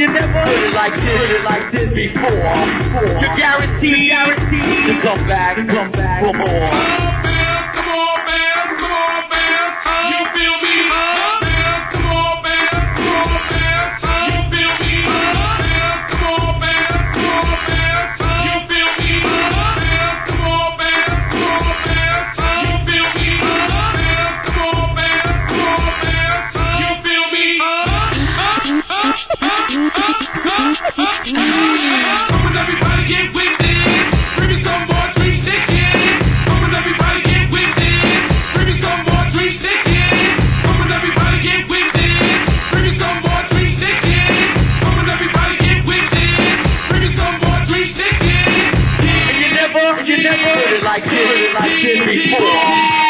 you never heard it like this before. You're guaranteed to come back for more. Come on, man, you feel me? Come on, man, you feel me? Come on, man, you feel me? Come on, man, you feel me? Come on, man, you feel me? Come on, everybody get with this. Bring me some more 360. Come on, everybody get with this. Bring me some more 360. Come on, everybody get with this. Bring me some more 360. Come on, everybody get with this. Bring me some more 360. You never heard it like this before.